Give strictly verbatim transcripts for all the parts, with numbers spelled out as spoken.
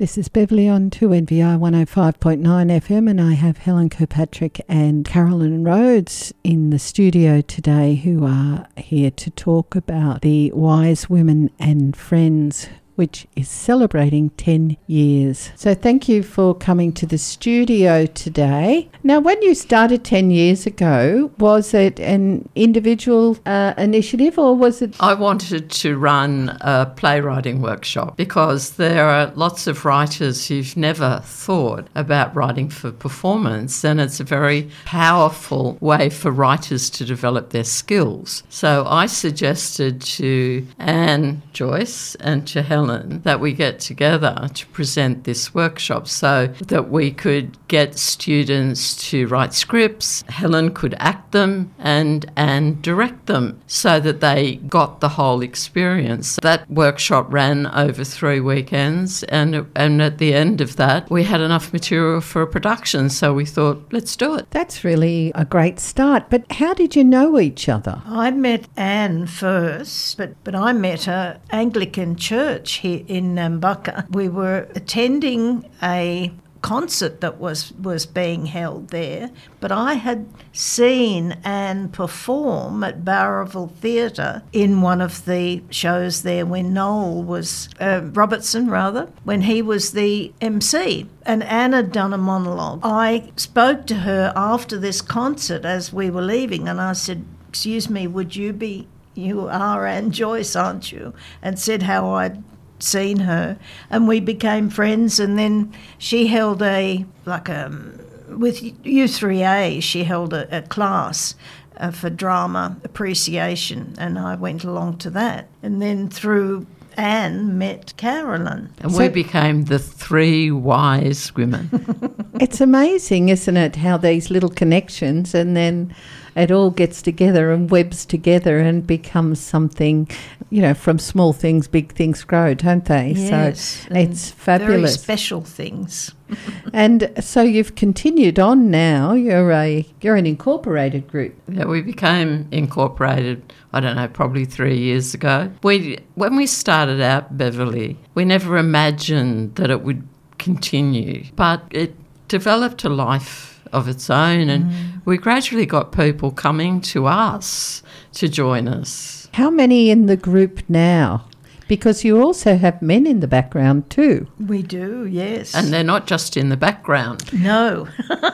This is Beverly on two N V I one oh five point nine F M, and I have Helen Kirkpatrick and Carolyn Rhodes in the studio today, who are here to talk about the Wise Women and Friends, which is celebrating ten years. So thank you for coming to the studio today. Now, when you started ten years ago, was it an individual uh, initiative or was it... I wanted to run a playwriting workshop because there are lots of writers who've never thought about writing for performance, and it's a very powerful way for writers to develop their skills. So I suggested to Anne Joyce and to Helen that we get together to present this workshop so that we could get students to write scripts, Helen could act them, and and direct them so that they got the whole experience. That workshop ran over three weekends, and and at the end of that we had enough material for a production, so we thought, let's do it. That's really a great start. But how did you know each other? I met Anne first, but, but I met her Anglican church here in Nambucca. We were attending a concert that was, was being held there, but I had seen Anne perform at Bowraville Theatre in one of the shows there when Noel was, uh, Robertson rather, when he was the M C, and Anne had done a monologue. I spoke to her after this concert as we were leaving, and I said, "Excuse me, would you be, you are Anne Joyce, aren't you?" and said how I'd seen her, and we became friends. And then she held a like a with U three A she held a, a class uh, for drama appreciation, and I went along to that, and then through Anne met Carolyn, and so we became the three wise women. It's amazing, isn't it, how these little connections, and then it all gets together and webs together and becomes something, you know, from small things, big things grow, don't they? Yes, so it's fabulous. Very special things. And so you've continued on now. You're a you're an incorporated group. Yeah, we became incorporated, I don't know, probably three years ago. We when we started out, Beverly, we never imagined that it would continue, but it developed a life of its own, and mm. we gradually got people coming to us to join us. How many in the group now? Because you also have men in the background too. We do, yes. And they're not just in the background. No.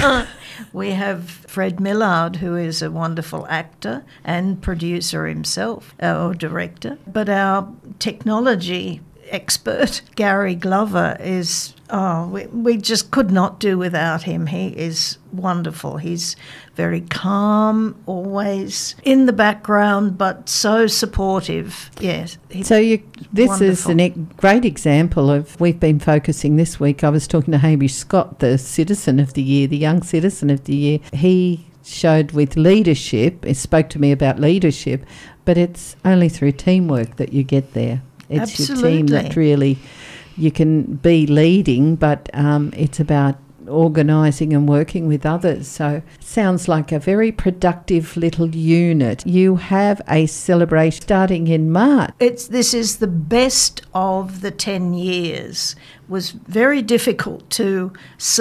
We have Fred Millard, who is a wonderful actor and producer himself, or director. But our technology expert, Gary Glover, is, oh, we, we just could not do without him. He is wonderful. He's very calm, always in the background, but so supportive. Yes. So you, this wonderful. is a e- great example of, we've been focusing this week, I was talking to Hamish Scott, the Citizen of the Year, the Young Citizen of the Year. He showed with leadership, he spoke to me about leadership, but it's only through teamwork that you get there. It's Absolutely. your team that really, you can be leading, but um, it's about organising and working with others. So sounds like a very productive little unit. You have a celebration starting in March. It's this is the best of the ten years. It was very difficult to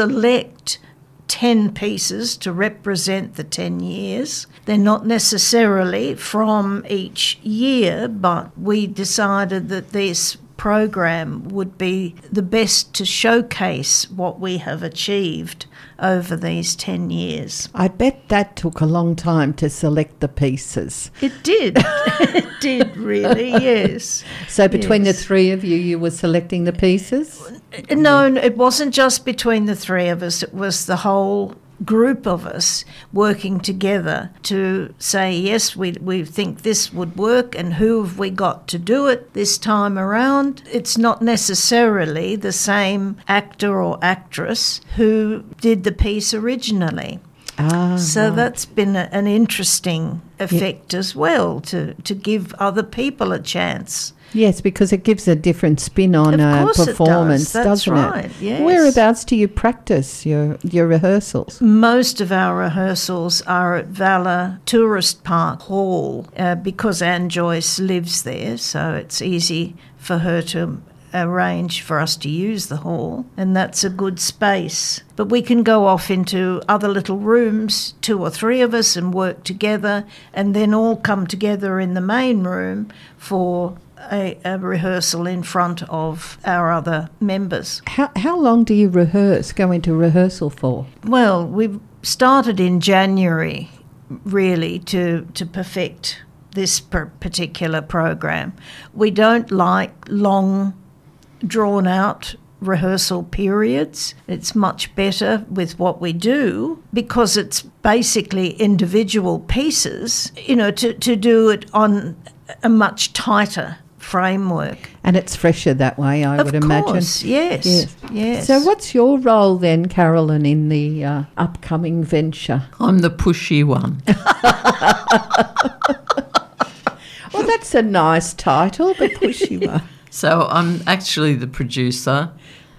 select ten pieces to represent the ten years. They're not necessarily from each year, but we decided that this program would be the best to showcase what we have achieved over these ten years. I bet that took a long time to select the pieces. It did. It did, really, yes. So between yes. the three of you, you were selecting the pieces? No, it wasn't just between the three of us. It was the whole group of us working together to say, yes, we we think this would work, and who have we got to do it this time around? It's not necessarily the same actor or actress who did the piece originally. Ah, so right. that's been a, an interesting effect yeah. as well, to, to give other people a chance. Yes, because it gives a different spin on a performance, it does. That's doesn't right. it? Yes. Whereabouts do you practice your, your rehearsals? Most of our rehearsals are at Valor Tourist Park Hall uh, because Anne Joyce lives there, so it's easy for her to arrange for us to use the hall, and that's a good space. But we can go off into other little rooms, two or three of us, and work together, and then all come together in the main room for a, a rehearsal in front of our other members. How, how long do you rehearse, go into rehearsal for? Well, we've started in January, really, to, to perfect this particular program. We don't like long, drawn-out rehearsal periods. It's much better with what we do because it's basically individual pieces, you know, to, to do it on a much tighter framework. And it's fresher that way, I of would imagine. Of course, yes, yes, yes. So what's your role then, Carolyn, in the uh, upcoming venture? I'm the pushy one. Well, that's a nice title, the pushy one. So I'm actually the producer.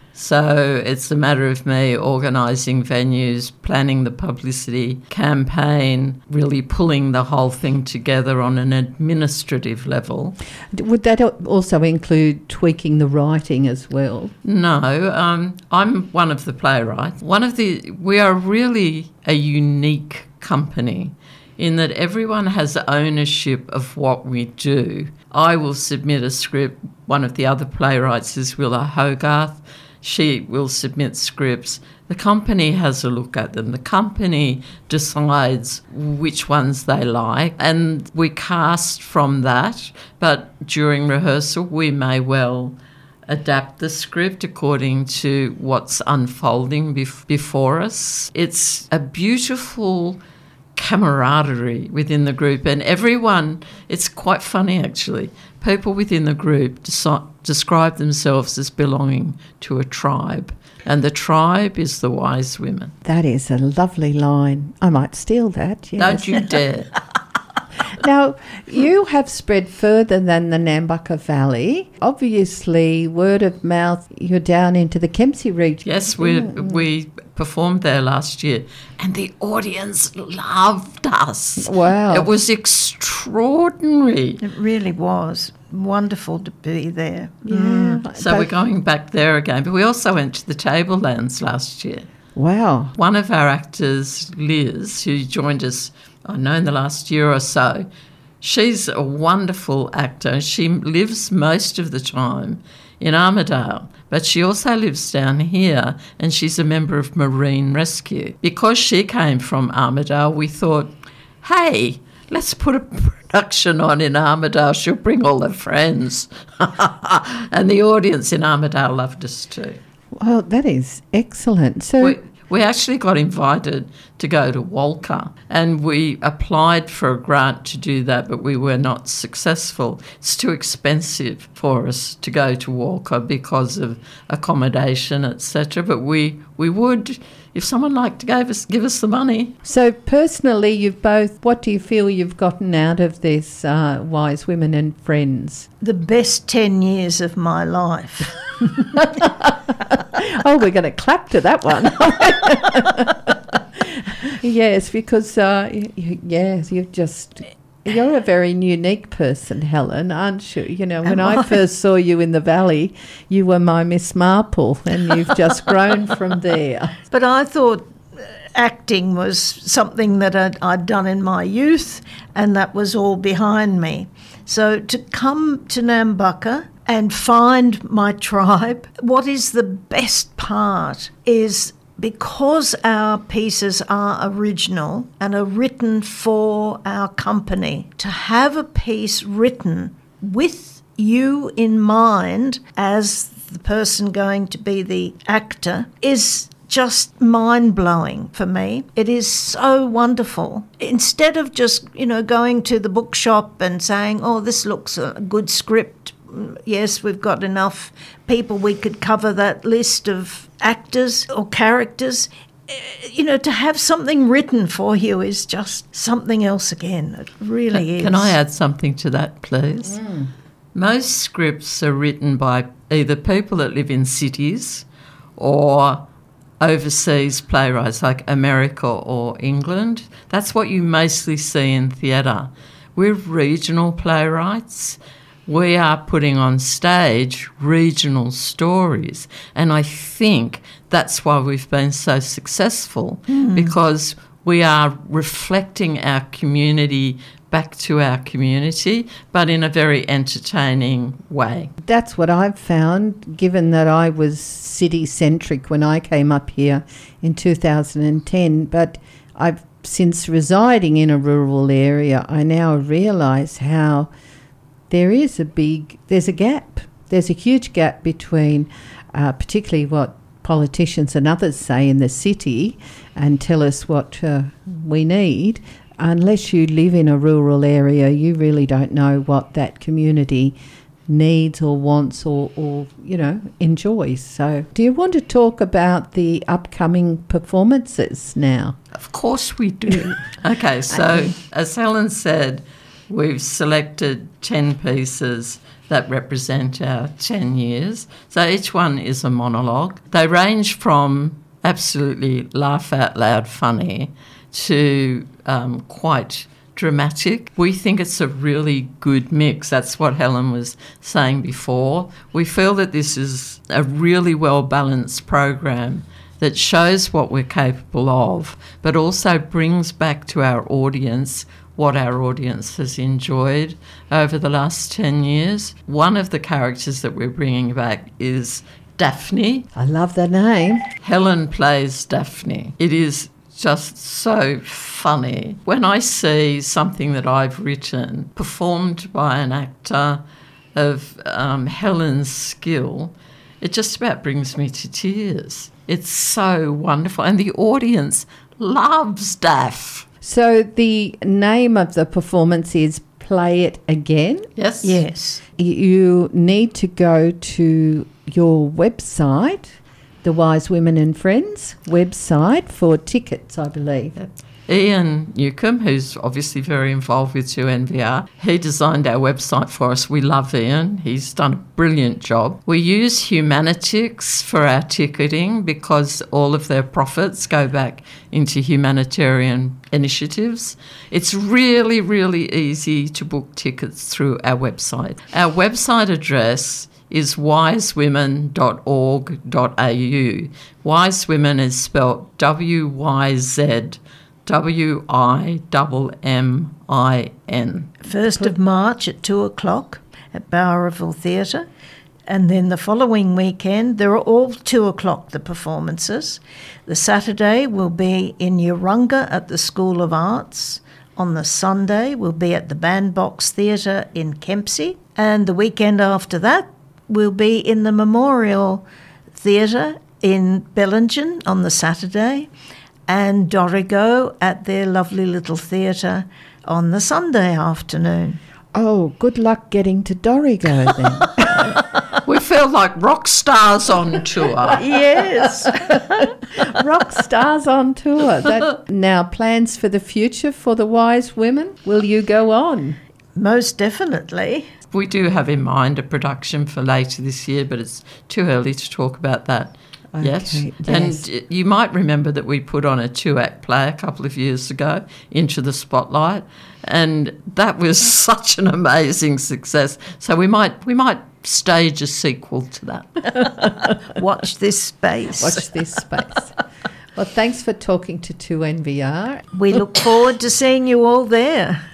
So it's a matter of me organising venues, planning the publicity campaign, really pulling the whole thing together on an administrative level. Would that also include tweaking the writing as well? No, um, I'm one of the playwrights. One of the we are really a unique company in that everyone has ownership of what we do. I will submit a script. One of the other playwrights is Willa Hogarth. She will submit scripts. The company has a look at them. The company decides which ones they like, and we cast from that. But during rehearsal, we may well adapt the script according to what's unfolding bef- before us. It's a beautiful camaraderie within the group, and everyone, it's quite funny actually, people within the group deci- describe themselves as belonging to a tribe, and the tribe is the wise women. That is a lovely line. I might steal that, yes. Don't you dare. Now, you have spread further than the Nambucca Valley. Obviously, word of mouth, you're down into the Kempsey region. Yes, we we performed there last year, and the audience loved us. Wow. It was extraordinary. It really was wonderful to be there. Yeah. Mm. So we're going back there again. But we also went to the Tablelands last year. Wow. One of our actors, Liz, who joined us, I know, in the last year or so, she's a wonderful actor. She lives most of the time in Armidale, but she also lives down here, and she's a member of Marine Rescue. Because she came from Armidale, we thought, hey, let's put a production on in Armidale. She'll bring all her friends. And the audience in Armidale loved us too. Well, that is excellent. So we, we actually got invited to go to Walker, and we applied for a grant to do that, but we were not successful. It's too expensive for us to go to Walker because of accommodation, et cetera. But we, we would, if someone liked to give us, give us the money. So personally, you've both, what do you feel you've gotten out of this uh, Wise Women and Friends? The best ten years of my life. Oh, we're going to clap to that one. Yes, because, uh, you, yes, you've just... You're a very unique person, Helen, aren't you? You know, when I, I first saw you in the Valley, you were my Miss Marple, and you've just grown from there. But I thought acting was something that I'd, I'd done in my youth, and that was all behind me. So to come to Nambucca and find my tribe, what is the best part is because our pieces are original and are written for our company, to have a piece written with you in mind as the person going to be the actor is just mind-blowing for me. It is so wonderful. Instead of just, you know, going to the bookshop and saying, oh, this looks a good script, yes, we've got enough people, we could cover that list of actors or characters. You know, to have something written for you is just something else again. It really can, is. Can I add something to that, please? Mm. Most scripts are written by either people that live in cities or overseas playwrights like America or England. That's what you mostly see in theatre. We're regional playwrights. we are putting on stage regional stories. And I think that's why we've been so successful, mm. because we are reflecting our community back to our community, but in a very entertaining way. That's what I've found, given that I was city-centric when I came up here in two thousand ten, but I've since residing in a rural area, I now realise how there is a big, there's a gap. There's a huge gap between uh, particularly what politicians and others say in the city and tell us what uh, we need. Unless you live in a rural area, you really don't know what that community needs or wants or, or, you know, enjoys. So do you want to talk about the upcoming performances now? Of course we do. Okay, so as Helen said, we've selected ten pieces that represent our ten years. So each one is a monologue. They range from absolutely laugh out loud funny to um, quite dramatic. We think it's a really good mix. That's what Helen was saying before. We feel that this is a really well-balanced program that shows what we're capable of, but also brings back to our audience what our audience has enjoyed over the last ten years. One of the characters that we're bringing back is Daphne. I love the name. Helen plays Daphne. It is just so funny. When I see something that I've written performed by an actor of um, Helen's skill, it just about brings me to tears. It's so wonderful. And the audience loves Daphne. So the name of the performance is Play It Again? Yes. Yes. You need to go to your website, the Wise Women and Friends website, for tickets, I believe. Yep. Ian Newcomb, who's obviously very involved with two N V R, he designed our website for us. We love Ian. He's done a brilliant job. We use Humanitix for our ticketing because all of their profits go back into humanitarian initiatives. It's really, really easy to book tickets through our website. Our website address is wise women dot org dot a u. Wise Women is spelled W Y Z W I M M I N. First of March at two o'clock at Bowerville Theatre. And then the following weekend, they're all two o'clock, the performances. The Saturday will be in Urunga at the School of Arts. On the Sunday, we'll be at the Bandbox Theatre in Kempsey. And the weekend after that, we'll be in the Memorial Theatre in Bellingen on the Saturday, and Dorrigo at their lovely little theatre on the Sunday afternoon. Oh, good luck getting to Dorrigo then. We feel like rock stars on tour. Yes. Rock stars on tour. That, now, plans for the future for the Wise Women? Will you go on? Most definitely. We do have in mind a production for later this year, but it's too early to talk about that. Okay, yes. yes. And you might remember that we put on a two-act play a couple of years ago, Into the Spotlight, and that was such an amazing success. So we might we might stage a sequel to that. Watch this space. Watch this space. Well, thanks for talking to two N V R. We look forward to seeing you all there.